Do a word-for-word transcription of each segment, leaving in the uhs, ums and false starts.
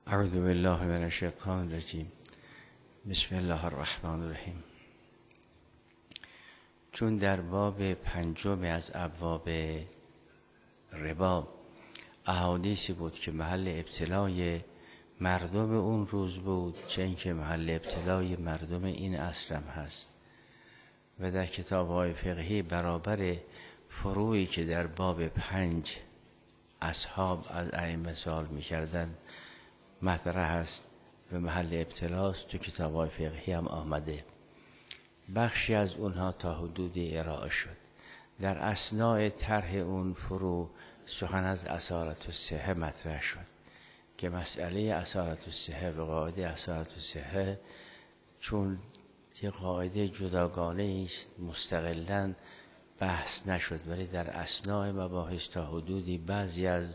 اعوذ بالله من الشیطان الرجیم. بسم الله الرحمن الرحیم. چون در باب پنجم از ابواب ربا احادیثی بود که محل ابتلای مردم اون روز بود، چه اینکه محل ابتلای مردم این عصر هم هست، و در کتاب‌های فقهی برابر فروعی که در باب پنج اصحاب از ائمه سوال می‌کردند مطرح است و محل ابتلاست. تو کتاب‌های فقهی هم آمده. بخشی از اونها تا حدودی ارائه شد. در اثناء طرح اون فروع سخن از اصالت الصحه مطرح شد که مسئله اصالت الصحه و قاعده اصالت الصحه چون یه قاعده جداگانه است مستقلاً بحث نشد، ولی در اثناء مباحث تا حدودی بعضی از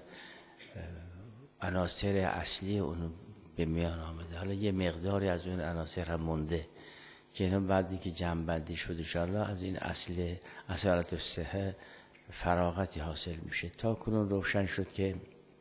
عناصر اصلی اون به میان آمده. حالا یه مقداری از اون عناصر هم مونده که اینا بعدی که جمع بندی شد ان شاء الله از این اصل اصالت الصحه فراغتی حاصل میشه. تا کنون روشن شد که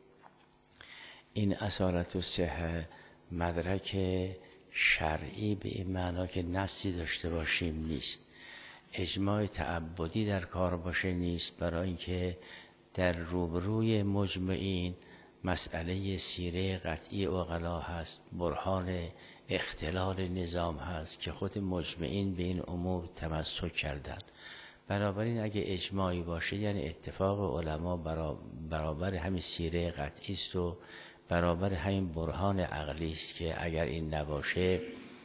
این اصالت الصحه مدرک شرعی به این معنا که نصی داشته باشیم نیست، اجماع تعبدی در کار باشه نیست، برای اینکه در روبروی مجمعین مسئله سیره قطعی عقلا هست، برهان اختلال نظام هست که خود مجمعین به این امور تمسک کردن. بنابراین اگه اجماعی باشه یعنی اتفاق علما برابر همین سیره قطعی است و برابر همین برهان عقلی است که اگر این نباشه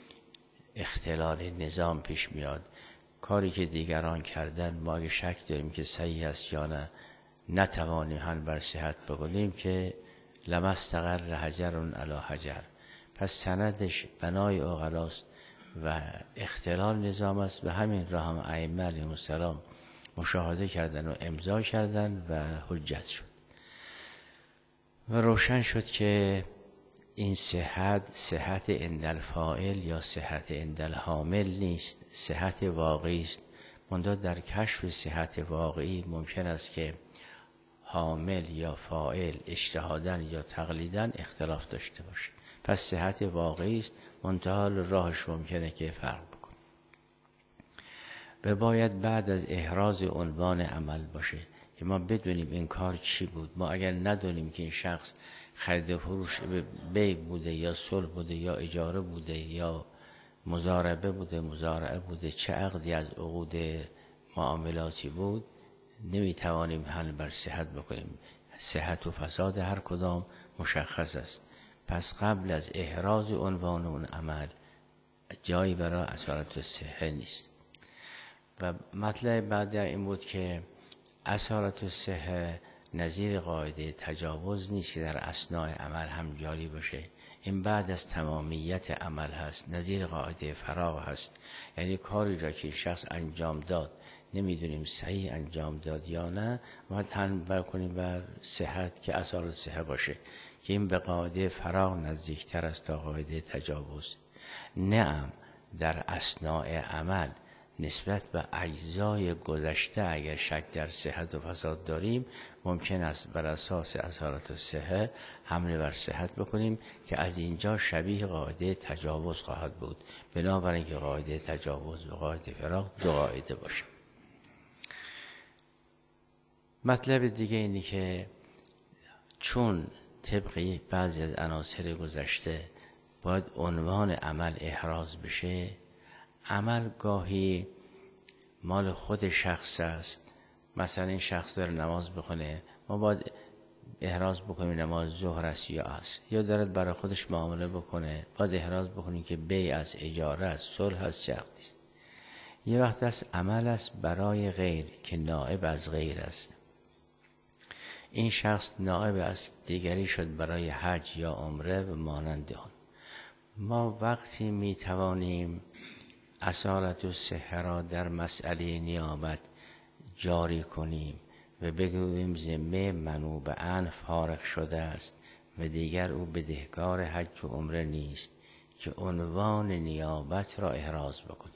اختلال نظام پیش میاد. کاری که دیگران کردن ما اگه شک داریم که صحیح است یا نه نتوانیم هم بر صحت بکنیم که لما استقر حجر علی حجر. پس سندش بنای عقلاست و اختلال نظام است و همین را هم ائمه علیهم السلام مشاهده کردن و امضا کردن و حجت شد و روشن شد که این صحت صحت عند الفاعل یا صحت عند الحامل نیست، صحت واقعی است. منتها در کشف صحت واقعی ممکن است که حامل یا فاعل اجتهاداً یا تقلیداً اختلاف داشته باشه. پس صحت واقعی است، منتها راهش ممکنه که فرق بکنه. و باید بعد از احراز عنوان عمل باشه که ما بدونیم این کار چی بود. ما اگر ندونیم که این شخص خرید و فروش بی بوده یا صلح بوده یا اجاره بوده یا مضاربه بوده مزارعه بوده، چه عقدی از عقود معاملاتی بود، نمیتوانیم حل بر صحت بکنیم. صحت و فساد هر کدام مشخص است. پس قبل از احراز عنوان اون عمل جایی برای اصالت الصحه نیست. و مطلب بعد این بود که اصالت الصحه نظیر قاعده تجاوز نیست که در اثناء عمل هم جاری باشه. این بعد از تمامیت عمل هست، نظیر قاعده فراغ هست. یعنی کاری را که شخص انجام داد نمیدونیم صحیح انجام داد یا نه، باید تنبیه کنیم بر صحت که اصالت صحه باشه که این به قاعده فراغ نزدیکتر است تا قاعده تجاوز. نعم در اثناء عمل نسبت به اجزای گذشته اگر شک در صحت و فساد داریم ممکن است بر اساس اصالت الصحه حمله بر صحت بکنیم که از اینجا شبیه قاعده تجاوز خواهد بود. بنابراین که قاعده تجاوز و قاعده فراغ دو قاعده باشه. مطلب دیگه اینی که چون طبق بعضی از عناصر گذشته باید عنوان عمل احراز بشه، عمل گاهی مال خود شخص است. مثلا این شخص داره نماز بخونه، ما باید احراز بکنیم نماز ظهر است یا عصر، یا دارد برای خودش معامله بکنه، باید احراز بکنیم که بیع از اجاره است، صلح است، چه عقدی است. یه وقت است عمل است برای غیر که نائب از غیر است. این شخص نائب از دیگری شد برای حج یا عمره و مانند آن. ما وقتی می توانیم اصالت الصحه را در مسئله نیابت جاری کنیم و بگوییم ذمه منوب عنه فارغ شده است و دیگر او بدهکار حج و عمره نیست، که عنوان نیابت را احراز بکنیم.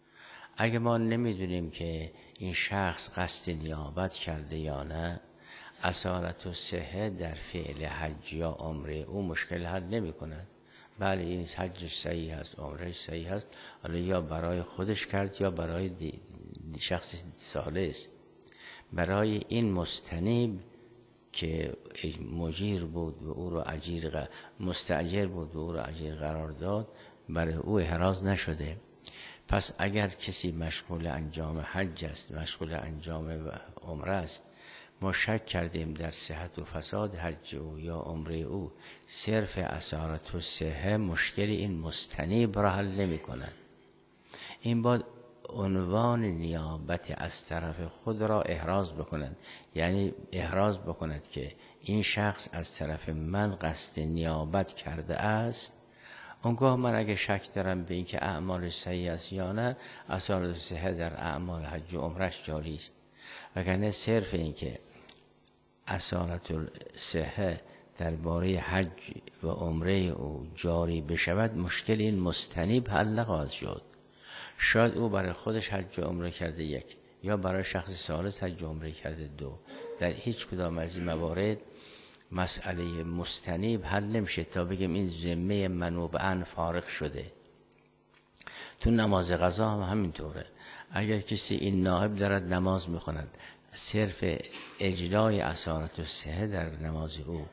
اگه ما نمیدونیم که این شخص قصد نیابت کرده یا نه، اصالت الصحه در فعل حج یا عمره او مشکل حل نمی کند. بله این حجش صحیح هست، عمرهش صحیح هست، حالا یا برای خودش کرد یا برای دی شخص ثالث. برای این مستنیب که مجیر بود و او رو اجیر مستاجر بود و او رو اجیر قرار داد، برای او احراز نشده. پس اگر کسی مشغول انجام حج است، مشغول انجام عمره است، ما شک کردیم در صحت و فساد حج او یا عمره او، صرف اصالت الصحه مشکل این مستنیب را حل نمی کند. این باید عنوان نیابت از طرف خود را احراز بکند، یعنی احراز بکند که این شخص از طرف من قصد نیابت کرده است. اونگاه من اگه شک دارم به این که اعمالش صحیح است یا نه، اصالت الصحه در اعمال حج و عمرش جاری است. وگرنه صرف این که اصالت الصحه درباره حج و عمره او جاری بشود، مشکل این مستنیب حل نخواهد شد. شاید او برای خودش حج و عمره کرده یک، یا برای شخص ثالث حج و عمره کرده دو. در هیچ کدام از این موارد مسئله مستنیب حل نمیشه تا بگیم این ذمه منوبعاً فارغ شده. تو نماز قضا هم همینطوره. اگر کسی این نائب دارد نماز میخواند، صرف اجرای اصالت الصحه در نماز او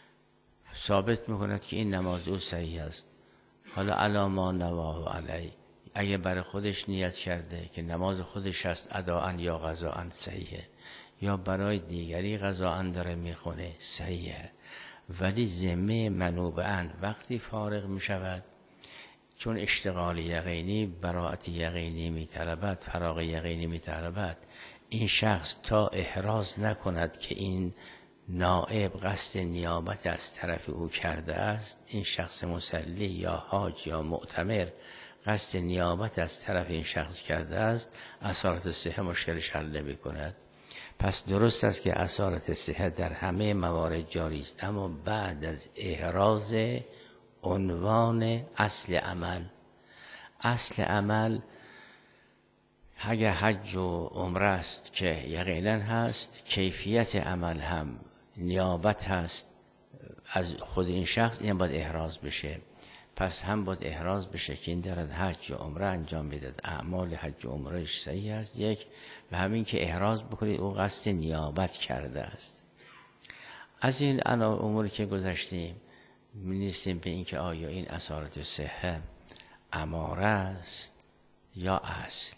ثابت میکند که این نماز او صحیح است. حالا علاما نواه علی، اگه برای خودش نیت کرده که نماز خودش است اداءً یا قضاءً صحیحه، یا برای دیگری قضاءً داره میخونه صحیحه، ولی ذمه منوبعاً وقتی فارغ میشود، چون اشتغال یقینی براءت یقینی میطلبد، فراغ یقینی میطلبد، این شخص تا احراز نکند که این نائب قصد نیابت از طرف او کرده است، این شخص مصلی یا حاج یا معتمر قصد نیابت از طرف این شخص کرده است، اصالت الصحه مشکلش حل نمی کند. پس درست است که اصالت الصحه در همه موارد جاری است، اما بعد از احراز عنوان اصل عمل. اصل عمل اگر حج و عمره است که یقینا هست، کیفیت عمل هم نیابت هست از خود این شخص، این باید احراز بشه. پس هم باید احراز بشه که این دارد حج و عمره انجام میدهد، اعمال حج و عمرهش صحیح است یک، و همین که احراز بکنید او قصد نیابت کرده است. از این اموری که گذشتیم می‌رسیم به این که آیا این اصالت الصحه اماره است یا اصل.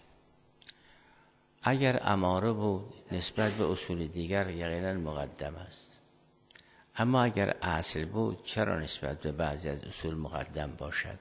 اگر اماره بود نسبت به اصول دیگر یقینا مقدم است، اما اگر اصل بود چرا نسبت به بعضی از اصول مقدم باشد؟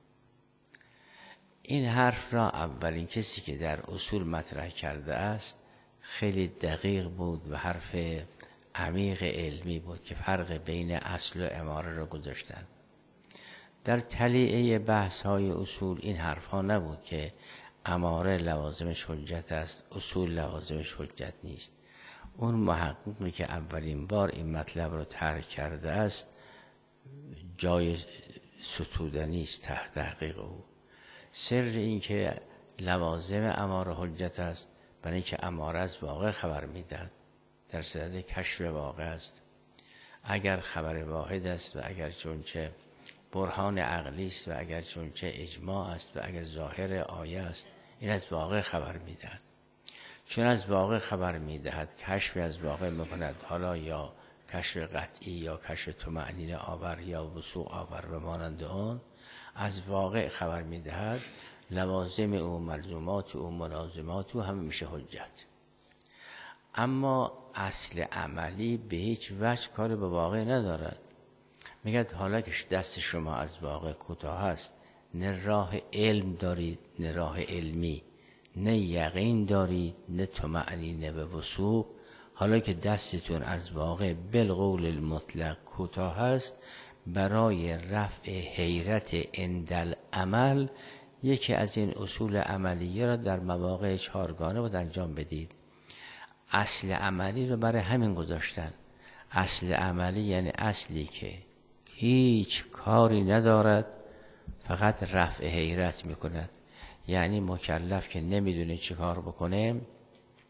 این حرف را اولین کسی که در اصول مطرح کرده است خیلی دقیق بود و حرف عمیق علمی بود که فرق بین اصل و اماره را گذاشتند. در تلیعه بحث های اصول این حرف ها نبود که اماره لوازمش حجت است، اصول لوازمش حجت نیست. اون محققی که اولین بار این مطلب رو طرح کرده است جای ستودنی است تحت تحقیق او. سر این که لوازم اماره حجت است برای اینکه اماره از واقع خبر میدهد، در صدد کشف واقع است. اگر خبر واحد است و اگر چونچه برهان عقلی است و اگر چونچه اجماع است و اگر ظاهر آیه است، این از واقع خبر میدهد. چون از واقع خبر میدهد کشف از واقع میکند، حالا یا کشف قطعی یا کشف طمأنینه آور یا وثوق آور و مانند آن، از واقع خبر میدهد، لوازم او، ملزومات او، ملازمات او همه میشه حجت. اما اصل عملی به هیچ وجه کار به واقع ندارد. میگه حالا که دست شما از واقع کوتاه است، نه راه علم دارید نه راه علمی، نه یقین دارید نه طمأنینه و وثوق، حالا که دستتون از واقع بالقول المطلق کوتاه است، برای رفع حیرت عند العمل یکی از این اصول عملیه را در مواقع چهارگانه باید انجام بدید. اصل عملی رو برای همین گذاشتن. اصل عملی یعنی اصلی که هیچ کاری ندارد، فقط رفع حیرت میکند. یعنی مکلف که نمیدونه چی کار بکنه،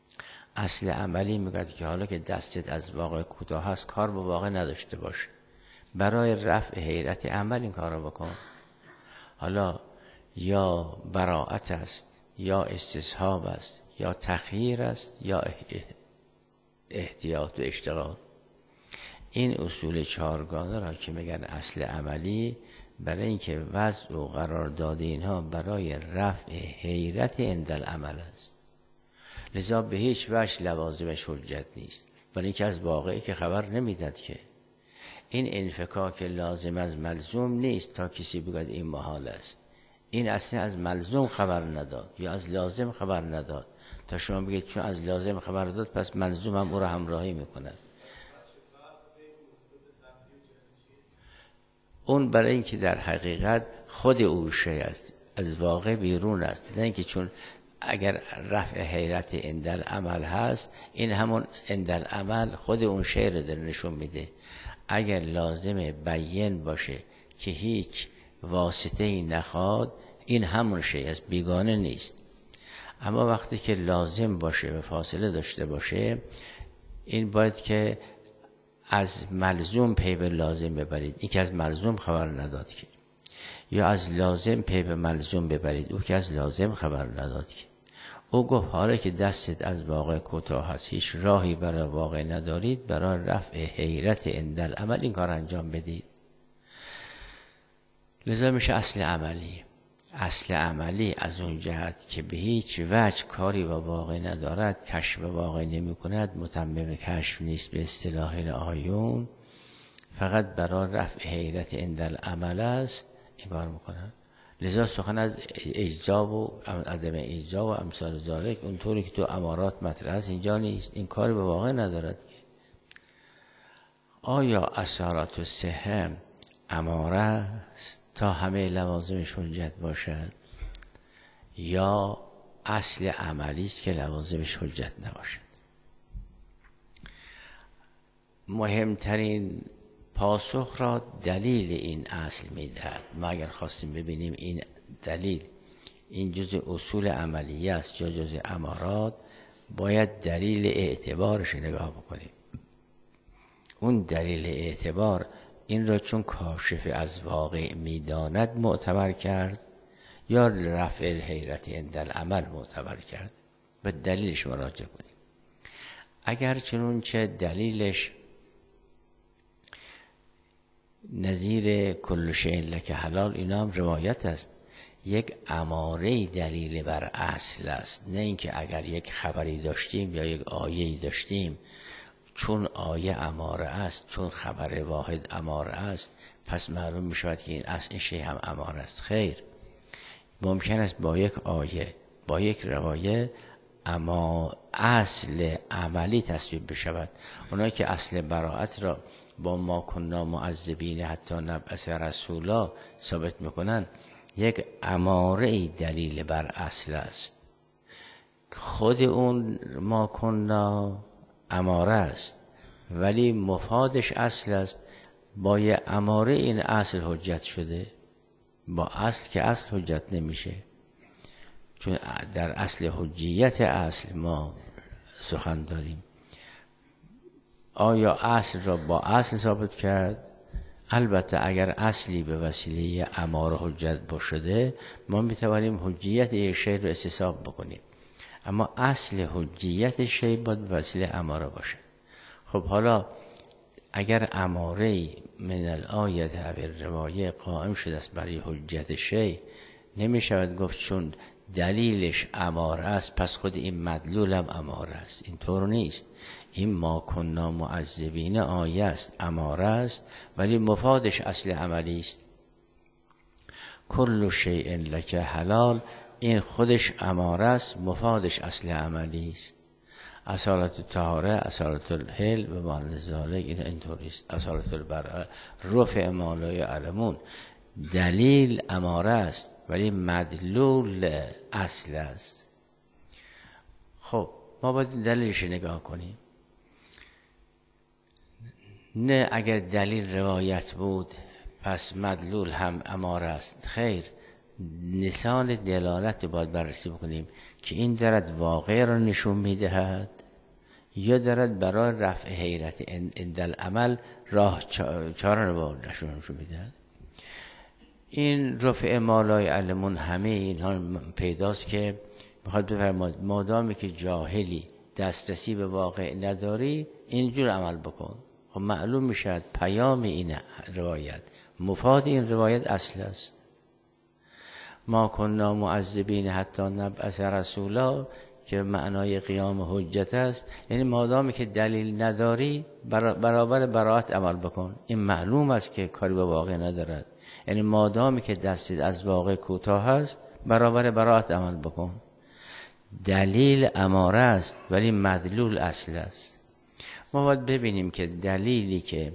اصل عملی میگه که حالا که دستت از واقع کوتاه هست کار با واقع نداشته باشه، برای رفع حیرت عمل این کار رو بکن. حالا یا براءت است یا استصحاب است یا تخییر است یا احتیاط و اشتغال. این اصول چهارگانه را که میگن اصل عملی، برای اینکه وضع و قرار داده اینها برای رفع حیرت عند العمل است، لذا به هیچ وجه لوازمش حجت نیست، برای اینکه از واقعی که خبر نمیداد که این انفکاک لازم از ملزوم نیست تا کسی بگوید این محال است. این اصلا از ملزوم خبر نداد یا از لازم خبر نداد تا شما بگید چون از لازم خبر داد پس ملزوم هم او را همراهی میکند. اون برای اینکه در حقیقت خود او شی است، از واقع بیرون است، نه اینکه چون اگر رفع حیرت عند العمل هست این همون عند العمل خود اون شی رو در نشون میده. اگر لازم بیان باشه که هیچ واسطه ای نخواد این همون شی است، بیگانه نیست. اما وقتی که لازم باشه و فاصله داشته باشه این باید که از ملزوم پی به لازم ببرید، این که از ملزوم خبر نداد که، یا از لازم پی به ملزوم ببرید، او که از لازم خبر نداد که. او گفت حالا که دستت از واقع کوتاه هست، هیچ راهی برای واقع ندارید، برای رفع حیرت عند العمل این کار انجام بدید. لذا میشه اصل عملی. اصل عملی از اون جهت که به هیچ وجه کاری با واقع ندارد، کشف واقع نمی کند، متمم کشف نیست به اصطلاح آیون، فقط برای رفع حیرت عند العمل است این کار میکنن. لذا سخن از اجزا و عدم اجزا و امثال ذالک اونطوری که تو امارات مطرح است اینجا نیست، این کاری به واقع ندارد که. آیا اثارات الصحه اماره است تا همه لوازمش حجت باشد، یا اصل عملی است که لوازمش حجت نباشد؟ مهمترین پاسخ را دلیل این اصل میدهد. ما اگر خواستیم ببینیم این دلیل این جزء اصول عملیه است یا جزء امارات، باید دلیل اعتبارش نگاه بکنیم. اون دلیل اعتبار این را چون کاشف از واقع میداند معتبر کرد یا رفع حیرت عند العمل معتبر کرد و دلیلش مراجعه کنیم. اگر چنون چه دلیلش نظیر کل شیء لک حلال، اینا هم روایت است، یک اماره دلیل بر اصل است، نه اینکه اگر یک خبری داشتیم یا یک آیه‌ای داشتیم چون آیه اماره است، چون خبر واحد اماره است پس معلوم می شود که این اصل شیء هم اماره است. خیر، ممکن است با یک آیه با یک روایه اما اصل عملی تصویب بشود. اونایی که اصل براءت را با ما کنا معذبین حتی نبعث رسولا ثابت میکنن، یک اماره دلیل بر اصل است. خود اون ما کنا اماره است ولی مفادش اصل است، با یه اماره این اصل حجت شده، با اصل که اصل حجت نمیشه، چون در اصل حجیت اصل ما سخن داریم. آیا اصل را با اصل ثابت کرد؟ البته اگر اصلی به وسیله اماره حجت شده ما میتوانیم حجیت یک شی رو استصحاب بکنیم، اما اصل حجیت شی باید به وسیله اماره باشد. خب حالا اگر اماره من الآیت و روایه قائم شده است برای حجیت شی، نمی شود گفت چون دلیلش اماره است پس خود این مدلول هم اماره است. این طور نیست. این ما کنا معذبین آیه است، اماره است، ولی مفادش اصل عملی است. کل شیء لک حلال، این خودش اماره است، مفادش اصل عملی است. اصالت طهاره، اصالت الحل و مانند ذالک این اینطوری است. اصالت البراءه، رفع ما لا یعلمون، دلیل اماره است ولی مدلول اصل است. خب ما باید دلیلش نگاه کنیم. نه اگر دلیل روایت بود پس مدلول هم اماره است. خیر، نشان دلالت باید بررسی بکنیم که این دارد واقع را نشون میدهد یا دارد برای رفع حیرت اندل عمل راه چاره رو نشون میدهد. این رفع مالای علمون همه اینها پیداست که میخواد بفرماد مادامی که جاهلی دسترسی به واقع نداری اینجور عمل بکن. خب معلوم میشد پیام این روایت، مفاد این روایت اصل است. ما کننا معذبین حتی نبعث رسولا که معنای قیام حجت است، یعنی مادامی که دلیل نداری برابر براءت عمل بکن. این معلوم است که کاری به واقع ندارد، یعنی مادامی که دستت از واقع کوتاه است برابر براءت عمل بکن. دلیل اماره است ولی مدلول اصل است. ما باید ببینیم که دلیلی که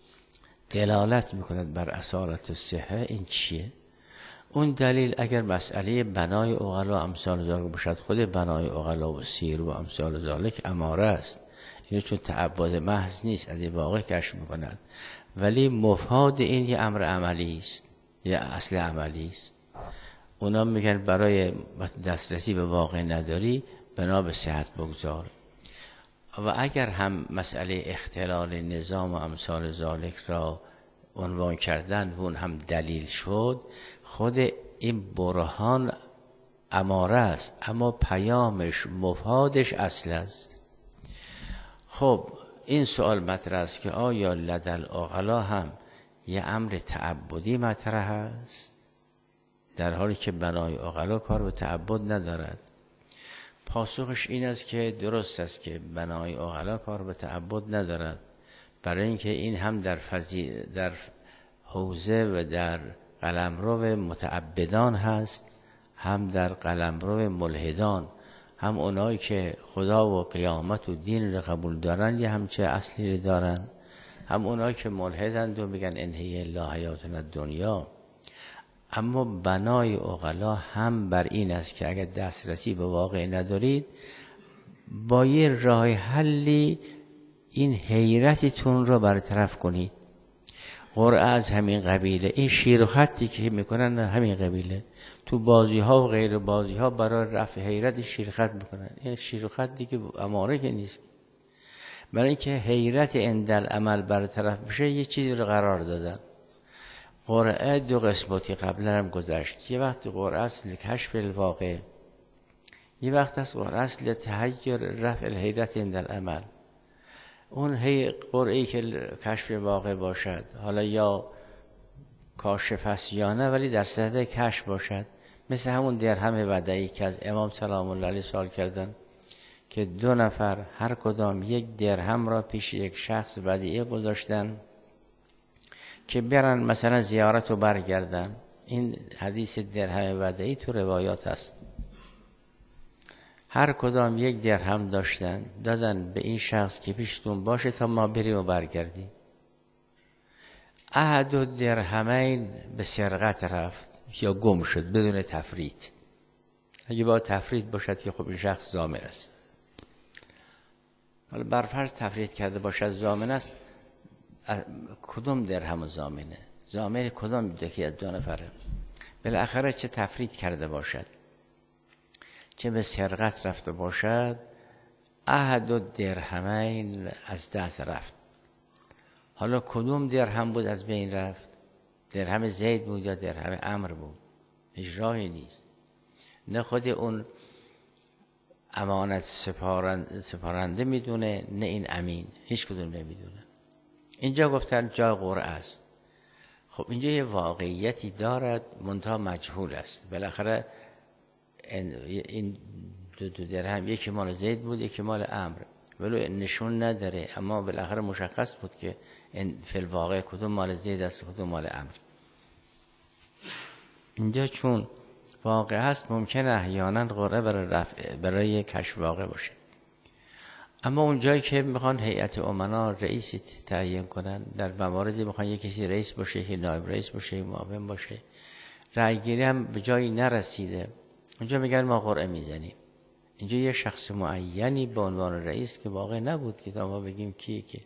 دلالت میکند بر اصالت الصحه این چیه. اون دلیل اگر مسئله بنای عقلا امثال ذالک باشد، خود بنای عقلا و سیر و امثال ذالک اماره است، یعنی چون تعبد محض نیست، از این واقع کشف میکند، ولی مفاد این یه امر عملی است، یه اصل عملی است. اونا میگن برای دسترسی به واقع نداری بنا به صحت بگذار. و اگر هم مسئله اختلال نظام و امثال ذالک را عنوان کردن و اون هم دلیل شد، خود این برهان اماره است اما پیامش مفادش اصل است. خب این سوال مطرح است که آیا لدل عقلا هم یه امر تعبدی مطرح است، در حالی که بنای عقلا کار به تعبد ندارد؟ پاسخش این است که درست است که بنای عقلا کار به تعبد ندارد، برای اینکه این هم در فضی در حوزه و در قلمرو متعبدان هست، هم در قلمرو ملحدان، هم اونایی که خدا و قیامت و دین رو قبول دارن یه همچه اصلی دارن، هم اونایی که ملحدند و میگن انهی الله حیاتنا دنیا. اما بنای عقلا هم بر این است که اگر دسترسی به واقع ندارید با یه راه حلی این حیرتتون رو برطرف کنید. قرعه از همین قبیله، این شیر و خطی که میکنن همین قبیله، تو بازی ها و غیر بازی ها برای رفع حیرت شیر خط میکنن. این شیر و خطی که اماره که نیست، برای اینکه حیرت اندل عمل برطرف بشه یه چیزی رو قرار دادن. قرعه دو قسمتی قبلا هم گذشت، یه وقت قرعه است لکشف الواقع، یه وقت است قرعه است لتحیر رفع الحیرت اندل عمل. اون هی قرعه‌ای که کشف واقع باشد، حالا یا کاشف است یا نه، ولی در صدد کشف باشد، مثل همون درهم ودعی که از امام سلام الله علیه سوال کردن که دو نفر هر کدام یک درهم را پیش یک شخص ودیعه گذاشتن که برن مثلا زیارت رو برگردن. این حدیث درهم ودعی تو روایات هست. هر کدام یک درهم داشتن، دادن به این شخص که پیشتون باشه تا ما بریم و برگردیم. احد و درهمین به سرقت رفت یا گم شد بدون تفرید. اگه با تفرید باشد که خب این شخص ضامن است. حالا برفرض تفرید کرده باشد ضامن است، کدوم درهم ضامنه؟ ضامن کدوم یکی از دو نفره؟ بالاخره چه تفرید کرده باشد چه به سرقت رفته باشد، احد و درهمین از دست رفت. حالا کدوم درهم بود از بین رفت؟ درهم زید بود یا درهم عمرو بود؟ هیچ راهی نیست. نه خود اون امانت سپارنده, سپارنده میدونه، نه این امین، هیچ کدوم نمیدونه. اینجا گفتن جای قرعه است. خب اینجا یه واقعیتی دارد منتها مجهول است. بالاخره این دو دو درهم یکی مال زید بود یکی مال عمرو، ولی نشون نداره، اما بالاخره مشخص بود که این فی الواقع کدوم مال زید است کدوم مال عمرو. اینجا چون واقع هست ممکنه احیانا قرعه برای رفع برای کشف واقع باشه، اما اون جایی که میخوان هیئت امنا رئیسی تعیین کنن، در مواردی میخوان یک کسی رئیس باشه که نایب رئیس باشه معاون باشه، رأی گیری هم به جایی نرسیده، اونجا میگن ما قرعه میزنیم. اینجا یه شخص معینی به عنوان رئیس که واقع نبود که ما بگیم کیه. که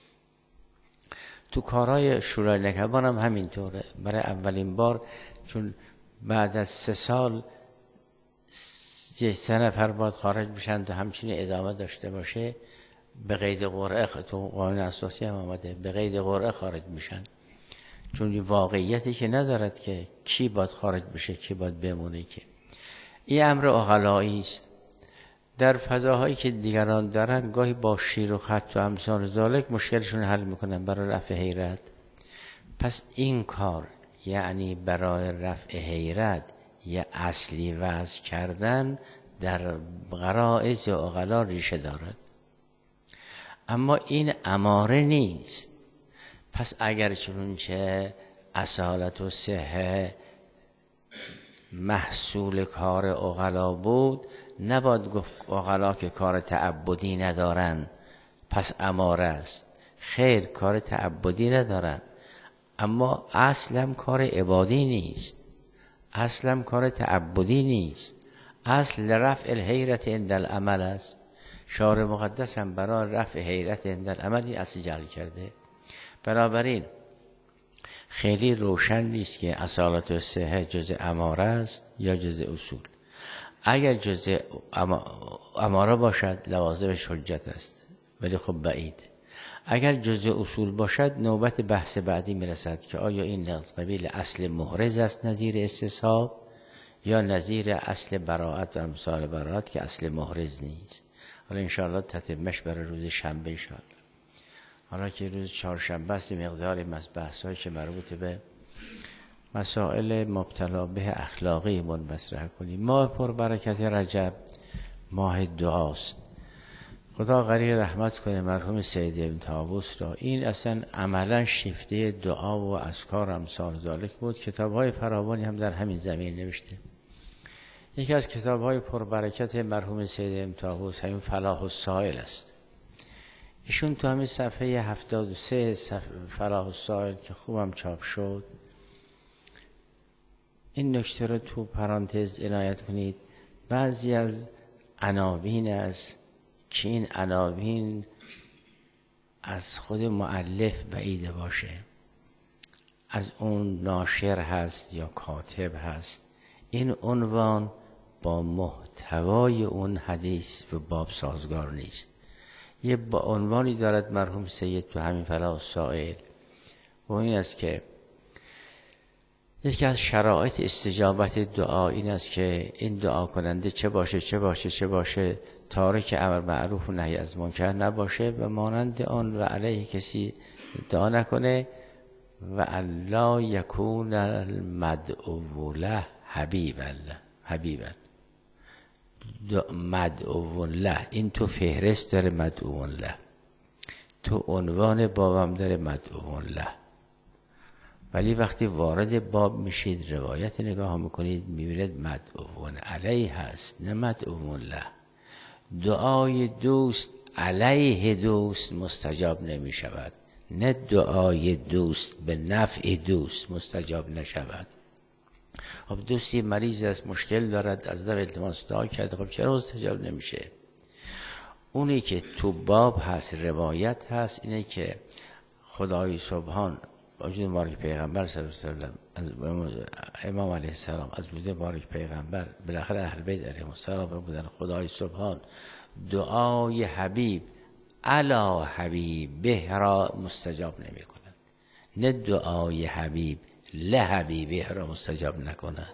تو کارهای شورای نگهبان هم همینطوره. برای اولین بار چون بعد از سه سال سه نفر باید خارج بشن و همچنین ادامه داشته باشه، به قید قرعه تو قانون اساسی هم آمده به قید قرعه خارج میشن، چون واقعیتی که ندارد که کی باید خارج بشه کی باید بمونه. که این امر عقلایی است. در فضاهایی که دیگران دارن گاهی با شیر و خط و امثال ذالک مشکلشون حل میکنن برای رفع حیرت. پس این کار یعنی برای رفع حیرت یا اصلی وضع کردن در غرائز عقلا ریشه دارد، اما این اماره نیست. پس اگر چنانچه اصالت و صحه محصول کار عقلا بود، نباید گفت عقلا که کار تعبدی ندارن پس اماره است. خیر، کار تعبدی ندارن، اما اصلا کار عبادی نیست، اصلا کار تعبدی نیست. اصل رفع الحیرت عند العمل است. شارع مقدس هم برای رفع حیرت عند العمل این اصل جعل کرده. بنابراین خیلی روشن نیست که اصالت و صحه جزء اماره است یا جزء اصول. اگر جزء اماره باشد لوازمش حجت است، ولی خب بعید. اگر جزء اصول باشد نوبت بحث بعدی میرسد که آیا این از قبیل اصل محرز است نظیر استصحاب یا نظیر اصل براءت و امثال براءت که اصل محرز نیست. حالا انشاءالله تتمش برای روز شنبه انشاءالله. حالا که روز چهارشنبه است مقداری از بحث‌هایی که مربوط به مسائل مبتلا به اخلاقی من مطرح کنیم. ماه پربرکت رجب ماه دعاست. خدا غنی رحمت کنه مرحوم سید ابن طاووس را. این اصلا عملا شیفته دعا و اذکار امثال ذالک بود. کتاب‌های فراوانی هم در همین زمین نوشته. یکی از کتاب‌های پربرکت مرحوم سید ابن طاووس همین فلاح السائل است. ایشون تو همین صفحه هفتاد و سه فلاح السائل که خوبم چاپ شد، این نکته رو تو پرانتز عنایت کنید. بعضی از عناوین است که این عناوین از خود مؤلف بعیده باشه، از اون ناشر هست یا کاتب هست. این عنوان با محتوای اون حدیث و باب سازگار نیست. یه با عنوانی دارد مرحوم سید تو همین فلاح السائل و این است که یکی از شرایط استجابت دعا این است که این دعا کننده چه باشه چه باشه چه باشه تارک امر معروف و نهی از منکر نباشه و مانند آن و علیه کسی دعا نکنه و الله یکون المدعو له حبیب الله حبیبا مدعو له. این تو فهرست داره مدعو له، تو عنوان بابم داره مدعو له، ولی وقتی وارد باب میشید روایت نگاه میکنید میبینید مدعو علیه هست نه مدعو له. دعای دوست علیه دوست مستجاب نمی شود، نه دعای دوست به نفع دوست مستجاب نشود. خب دوستی مریض است، مشکل دارد، از دو التماس دعا کرده، خب چرا مستجاب نمیشه؟ اونی که تو باب هست روایت هست اینه که خدای سبحان وجود مبارک پیغمبر صلی الله علیه و سلم از امام علیه السلام از بوده مبارک پیغمبر بالاخره اهل بیت علیهم السلام بودن. خدای سبحان دعای حبیب علی حبیبه را مستجاب نمی کند، نه دعای حبیب لحبیبه را مستجاب نکند.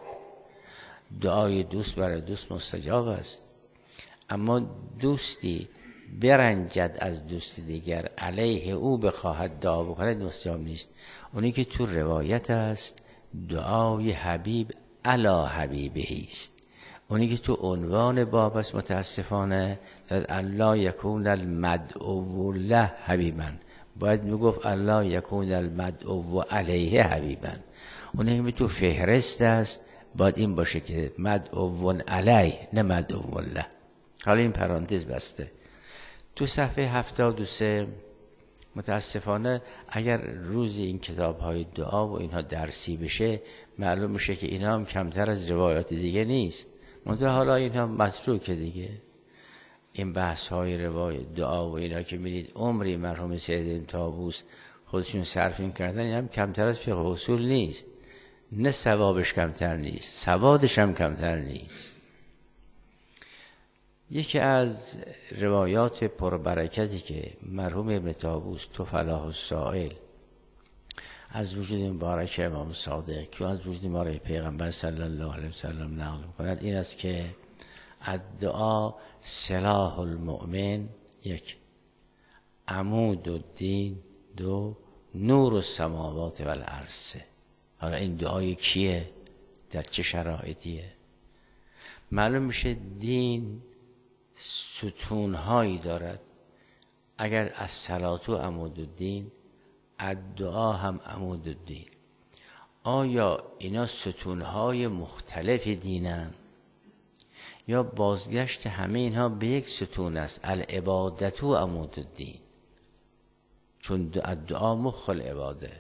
دعای دوست برای دوست مستجاب است، اما دوستی برنجد از دوست دیگر علیه او بخواهد دعا بکند مستجاب نیست. اونی که تو روایت است دعای حبیب علی حبیبه است. اونی که تو عنوان باب است متاسفانه الله یکون المدعو له حبیبا، باید میگفت الله یکون المدعو علیه حبیبا. اونی که تو فهرست است باید این باشه که مدعو علیه نه مدعو له. حالا این پرانتز بسته. تو صفحه هفتاد و سه متاسفانه اگر روزی این کتاب های دعا و اینها درسی بشه معلوم میشه که اینا هم کمتر از روایات دیگه نیست. منتها حالا اینها متروکه دیگه. این بحث های روایت دعا و اینا که میدید عمری مرحوم سید ابن طاووس خودشون صرف این کردن، این هم کمتر از فقه اصول نیست. نه ثوابش کمتر نیست، سوادش هم کمتر نیست. یکی از روایات پربرکتی که مرحوم ابن طاووس تو فلاح السائل از وجود مبارک امام صادق که از وجود مبارک پیغمبر صلی الله علیه و سلم نقل می‌کند این است که الدعا سلاح المؤمن، یک، عمود الدین، دو، نور السماوات و الارض. حالا این دعای کیه؟ در چه شرایطیه؟ معلوم میشه دین ستونهایی دارد. اگر از صلات و عمود الدین، الدعا هم عمود الدین. آیا اینا ستونهای مختلف دینن یا بازگشت همه اینها به یک ستون است؟ العبادت و عمود الدین، چون الدعا مخ العباده.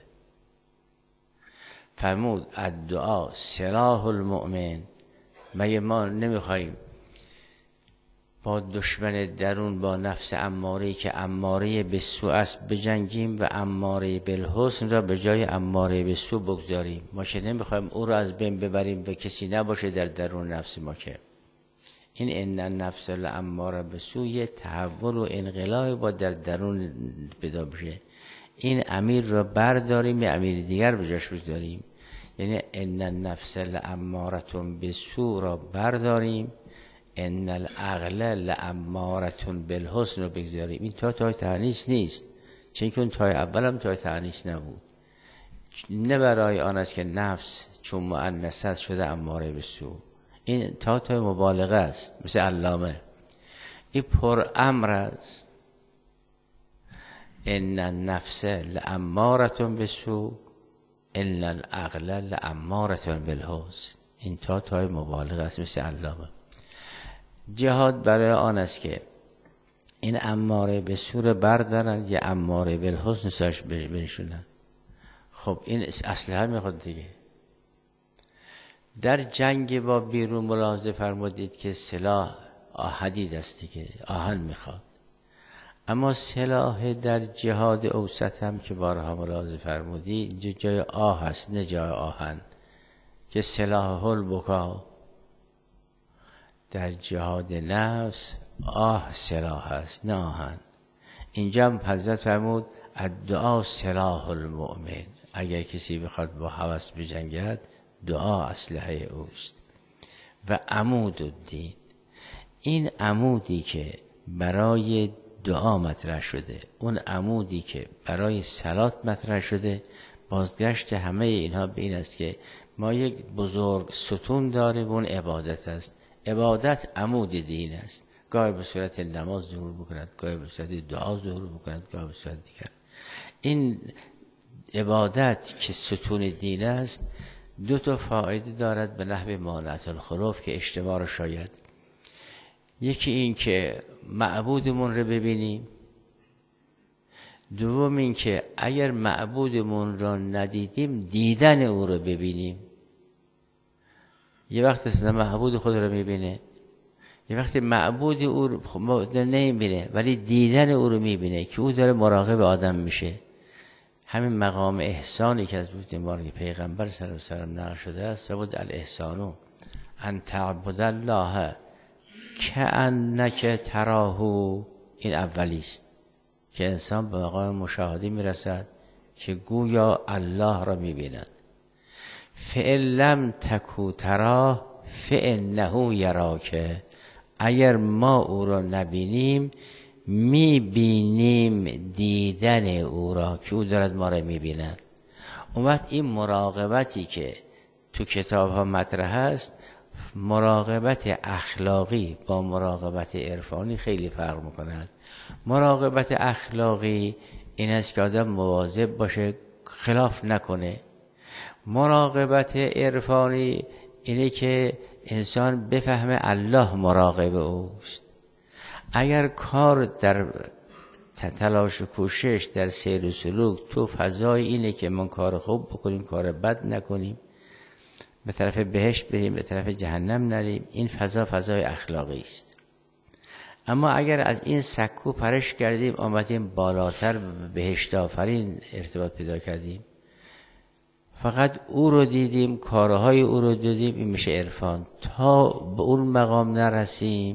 فرمود الدعا سلاح المؤمن. مگه ما نمیخوایم با دشمن درون، با نفس اماره که اماره به سوء است بجنگیم و اماره بالحسن را به جای اماره به سوء بگذاریم؟ ما که نمیخوایم او را از بین ببریم و کسی نباشه در درون نفس ما. که این ان النفس لاماره به سوء یه تحول و انقلاب با در درون پیدا بشه. این امیر را برداریم یه امیر دیگر به جاش بذاریم. یعنی ان النفس لاماره به سوء را برداریم، ان العقل لاماره بالحسن رو بگذاریم. این تا تای تعنیس نیست، چون که اون تای اول هم تای تعنیس نبود. نه برای آن است که نفس چون مؤنث است شده اماره به سوء. این تا تای مبالغه است، مثل علامه. این پر امر است. ان النفس لاماره بالسوء ان العقل لاماره بالحسن. این تا تای مبالغه است، مثل علامه. جهاد برای آن است که این اماره به سوء بردارن یا اماره بالحسن ساش بنشونن. خب این اسلحه میخواد دیگه. در جنگ با بیرون ملاحظه فرمودید که سلاح حدید است دیگه، آهن میخواد. اما سلاح در جهاد اوسط هم که بارها ملاحظه فرمودید اینجا جای آه هست نه جای آهن، که سلاح البکا. در جهاد نفس آه سلاح هست نه آهن. اینجا هم حضرت فرمود الدعا سلاح المؤمن. اگر کسی بخواد با هوس بجنگد دعا اسلحه اوست. و عمود الدین، این عمودی که برای دعا مطرح شده، اون عمودی که برای صلات مطرح شده، بازگشت همه اینها به این است که ما یک بزرگ ستون داریم، اون عبادت است. عبادت عمود دین است. گاهی به صورت نماز ظهور بکند، گاهی به صورت دعا ظهور بکند، گاهی به صورت دیگر. این عبادت که ستون دین است دو تا فایده دارد به نحو مانعت الخروف که اشتباه را شاید. یکی این که معبودمون رو ببینیم، دوم این که اگر معبودمون را ندیدیم دیدن او رو ببینیم. یه وقت اصلا معبود خود رو میبینه، یه وقت معبود او رو نمیبینه ولی دیدن او رو میبینه که او داره مراقب آدم میشه. همین مقام احسانی که از وجود مبارک پیغمبر صلی الله علیه و سلم نقل شده است، بود الاحسان ان تعبد الله کأنک تراه. این اولی است که انسان به مقام مشاهده میرسد که گویا الله را میبیند. فإن لم تکو تراه فإنه یراک. اگر ما او را نبینیم میبینیم دیدن او را که او دارد ما را میبیند. اون وقت این مراقبتی که تو کتاب ها مطرح است، مراقبت اخلاقی با مراقبت عرفانی خیلی فرق میکند. مراقبت اخلاقی این است که آدم مواظب باشه خلاف نکنه. مراقبت عرفانی اینه که انسان بفهمه الله مراقب اوست. اگر کار در تلاش و کوشش در سیر و سلوک تو فضای اینه که من کار خوب بکنیم کار بد نکنیم، به طرف بهشت بریم به طرف جهنم نریم، این فضا فضای اخلاقی است. اما اگر از این سکو پرش کردیم آمدیم بالاتر به بهشت آفرین ارتباط پیدا کردیم، فقط او رو دیدیم، کارهای او رو دیدیم، این میشه عرفان. تا به اون مقام نرسیم،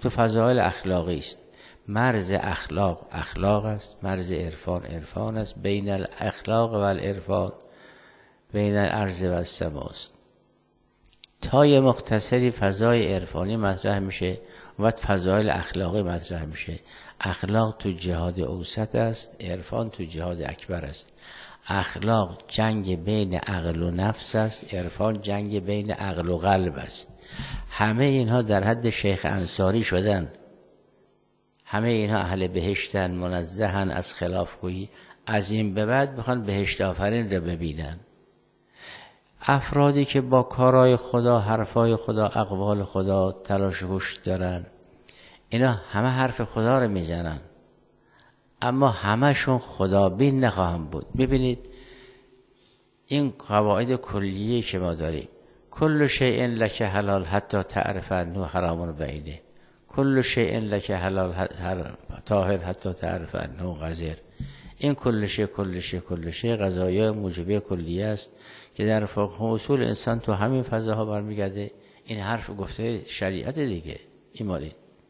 تو فضایل اخلاقی است. مرز اخلاق اخلاق است، مرز عرفان عرفان است، بین الاخلاق و العرفان بین الارض و السماء است. تا یه مختصری فضای عرفانی مطرح میشه و بعد فضایل اخلاقی مطرح میشه. اخلاق تو جهاد اوسط است، عرفان تو جهاد اکبر است. اخلاق جنگ بین عقل و نفس است، عرفان جنگ بین عقل و قلب است. همه اینها در حد شیخ انصاری شدن، همه اینها اهل بهشتن، منزهن از خلاف گویی. از این به بعد بخوان بهشت آفرین رو ببینن. افرادی که با کارهای خدا، حرفای خدا، اقوال خدا تلاش و کوشش دارن، اینا همه حرف خدا رو میزنن، اما همشون خدابین نخواهم بود. ببینید این قواعد کلیه که ما داریم، کل شیء لک حلال حتی تعرف انه حرام بعینه، کل شیء لک حلال طاهر حتی تعرف انه قذر. این کل شیء کل شیء کل شیء قضایای موجبه کلیه است که در فقه اصول انسان تو همین فضاها برمیگرده. این حرف گفته شریعت دیگه. ایمانی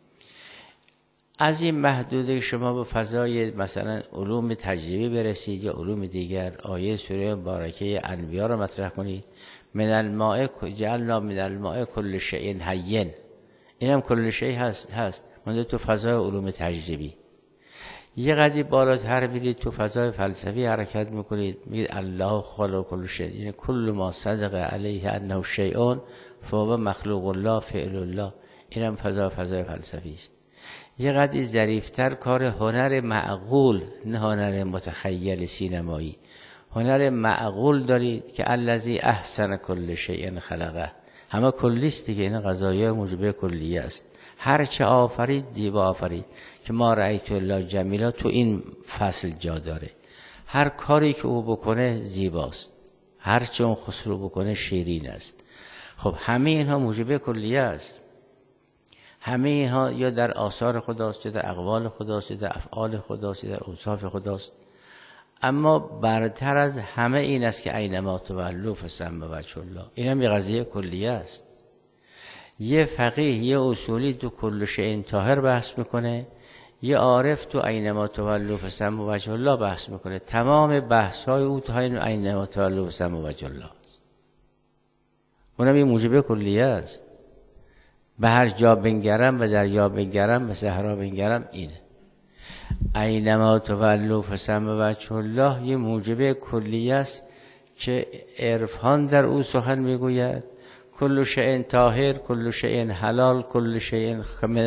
از این محدوده شما به فضای مثلا علوم تجربی برسید یا علوم دیگر، آیه سوره مبارکه انبیاء رو مطرح کنید. من الماء جعلنا من الماء کل شیء حی، اینم کل شیء هست هست منده تو فضای علوم تجربی. یه قدری بالاتر برید تو فضای فلسفی حرکت میکنید، میگید الله خالق کل شیء، یعنی کل ما صدق علیه انه شیء فهو مخلوق الله فعل الله. اینم فضا فضای فلسفی است. یه قدری ظریفتر کار هنر معقول، نه هنر متخیل سینمایی. هنر معقول دارید که الذی احسن کل شیء خلقه، همه کلیست دیگه. این قضایای موجبه کلیه است. هر چه آفرید زیبا آفرید که ما رأیت الله جمیلا تو این فصل جا داره. هر کاری که او بکنه زیباست، هر چه اون خسرو بکنه شیرین است. خب همه اینها موجبه کلیه است. همه اینها یا در آثار خداست، یا در اقوال خداست، یا در افعال خداست، یا در اوصاف خداست. اما برتر از همه این است که اینما تولوا فثم وجه الله. این هم یه قضیه کلیه است. یه فقیه، یه اصولی تو کل شیء طاهر بحث میکنه، یه عارف تو اینما تولوا فثم وجه الله بحث میکنه. تمام بحث های او تو اینما تولوا فثم وجه الله است. اونم یه موجبه کلیه است. به هر جا بنگرم، به دریا بنگرم، به صحرا بنگرم، اینه اینما تولوا فثم وجه الله. یه موجبه کلیه است که عرفان در او سخن میگوید. کل شیء طاهر، کل شیء حلال، کل شیء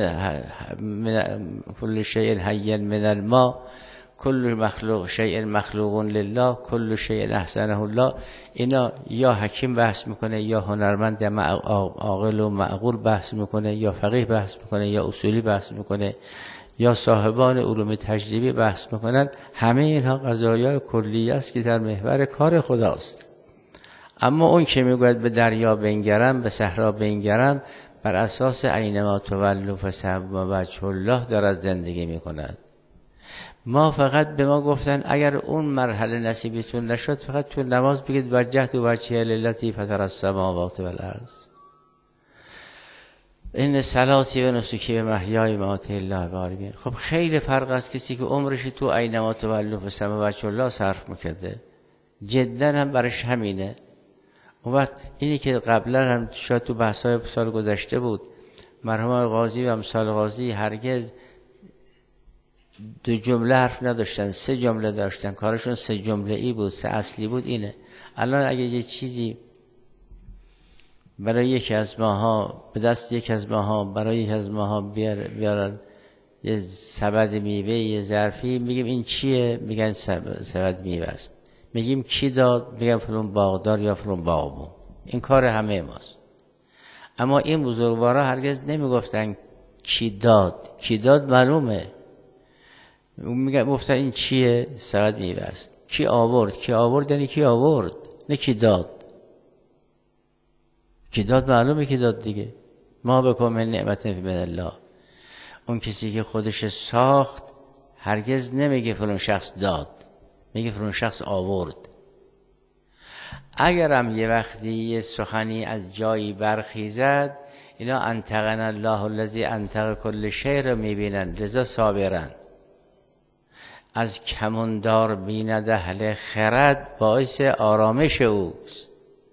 کل شیء حی من الماء، کل مخلوق شیء مخلوق لله، کل شیء احسنه الله. اینا یا حکیم بحث میکنه، یا هنرمند عاقل و معقول بحث میکنه، یا فقیه بحث میکنه، یا اصولی بحث میکنه، یا صاحبان علوم تجربی بحث میکنن. همه اینها قضایای کلیه است که در محور کار خداست. اما اون که میگوید به دریا بنگرم، به صحرا بنگرم، بر اساس اینما تولوا فثم وجه الله دارد زندگی میکند. ما فقط به ما گفتن اگر اون مرحله نصیبتون نشد، فقط تو نماز بگید وجهت وجهی للذی فطر السماوات والارض، این صلاتی و نسکی و محیای و مماتی الله العالمین. خب خیلی فرق است کسی که عمرش تو اینما تولوا فثم وجه الله صرف میکرده، جدا هم برش همینه. اون وقت اینی که قبلا هم شاید تو بحث‌های سال گذشته بود، مرحوم قاضی و امثال قاضی هرگز دو جمله حرف نداشتن، سه جمله داشتن، کارشون سه جمله ای بود، سه اصلی بود. اینه الان اگه یه چیزی برای یکی از ماها به دست یکی از ماها برای یکی از ماها بیار بیارن یه سبد میوه، یه ظرفی، میگیم این چیه؟ میگن سبد میوه است. میگیم کی داد؟ میگم فلان باغدار یا فلان باغبون. این کار همه ماست. اما این بزرگوارا هرگز نمیگفتن کی داد. کی داد معلومه، میگن گفتن این چیه؟ سبد میوه است. کی آورد؟ کی آورد یعنی کی آورد، نه کی داد. کی داد معلومه کی داد دیگه. ما بکن من نعمت من الله. اون کسی که خودش ساخت هرگز نمیگه فلان شخص داد، میگه فلان شخص آورد. اگرم یه وقتی یه سخنی از جایی برخیزد، اینا انطقنا الله الذی انطق کل شیء رو میبینن، لذا صابرن. از کماندار بیند اهل خرد باعث آرامش اوست.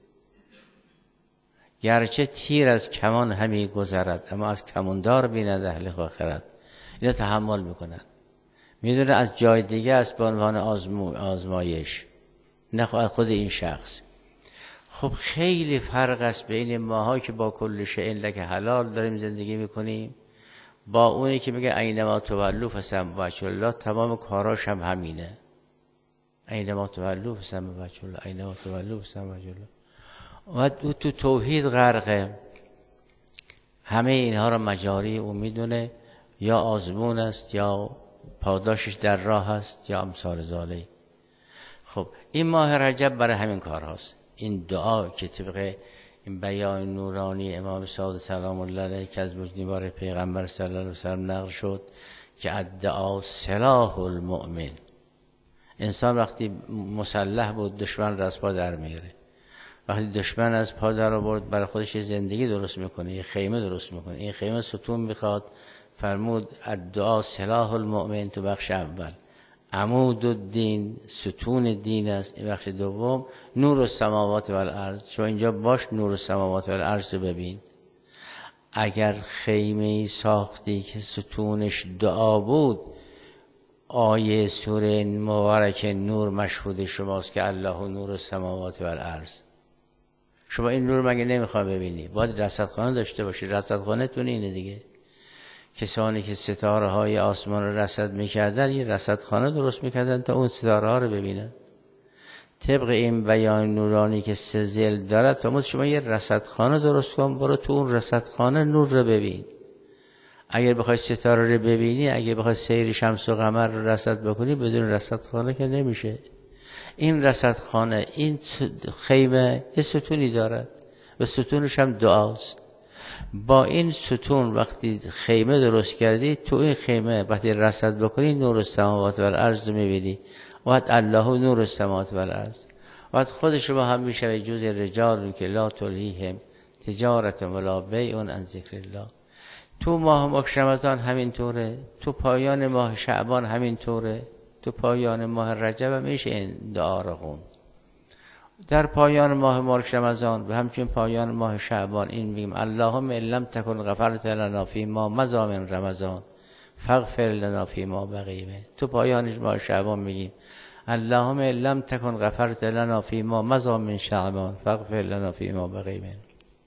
گرچه تیر از کمان همی گذرد، اما از کماندار بیند اهل خرد. اینا تحمل میکنن، میدونه از جای دیگه است به عنوان آزمایش، نه خود این شخص. خب خیلی فرق است بین ماها که با کل شیء لک حلال داریم زندگی میکنیم با اونی که میگه اینما تولوا فثم وجه الله، تمام کاراش هم همینه. اینما تولوا فثم وجه الله، اینما تولوا فثم وجه الله. و تو توحید غرقه، همه اینها رو مجاری او میدونه، یا آزمون است یا پاداشش در راه است یا امثال ذالک. خب این ماه رجب برای همین کار هاست. این دعا که طبق این بیان نورانی امام صادق سلام الله علیه که از مجدیوار پیغمبر صلی الله علیه وسلم نقل شد که الدعا سلاح المؤمن. انسان وقتی مسلح بود دشمن را از پا در میاره. وقتی دشمن از پا در آورد برای خودش زندگی درست میکنه، یه خیمه درست میکنه. این خیمه ستون میخواد. فرمود الدعا سلاح المؤمن تو بخش اول، عمود الدین ستون دین است. این بخش دوم نور السماوات و الارض. شما اینجا باش نور السماوات و الارض رو ببین. اگر خیمه ساختی که ستونش دعا بود، آیه سوره مبارک نور مشهود شماست که الله نور السماوات و الارض. شما این نور مگه نمیخواد ببینی؟ باید رصدخانه داشته باشی. رصدخانه تون اینه دیگه. کسانی که ستاره های آسمان رو رصد میکردن یه رصدخانه درست میکردن تا اون ستاره ها رو ببینن. طبق این بیان نورانی که سه ضلع دارد فرمود شما یه رصدخانه درست کن، برو تو اون رصدخانه نور رو ببین. اگر بخوای ستاره رو ببینی، اگر بخوای سیر شمس و قمر رو رصد بکنی، بدون رصدخانه که نمیشه. این رصدخانه، این خیمه یه ستونی دارد و ستونش هم دعاست. با این ستون وقتی خیمه درست کردی، تو این خیمه وقتی رصد بکنی نور السماوات و الارض رو میبینی. وقت الله نور السماوات و الارض. وقت خود شما هم میشه جز رجال که لا تلهیهم تجارت ولا بیع عن ذکر الله. تو ماه ماه رمضان همین طوره، تو پایان ماه شعبان همین طوره، تو پایان ماه رجب هم میشه این دعا رو خوند. در پایان ماه مبارک رمضان و همچنین پایان ماه شعبان این میگیم اللهم ان لم تکن غفرت لنا فی ما مضی من رمضان فاغفر لنا فی ما بقی منه. تو پایان ماه شعبان میگیم اللهم ان لم تکن غفرت لنا فی ما مضی من شعبان فاغفر لنا فی ما بقی منه.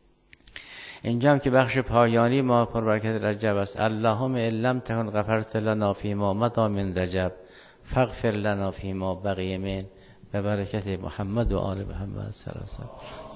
اینجا هم که بخش پایانی ماه پربرکت رجب است، اللهم ان لم تکن غفرت لنا فی ما مضی من رجب فاغفر لنا فی ما بقی منه. به برکت محمد و آل محمد صلی الله علیه و سلم.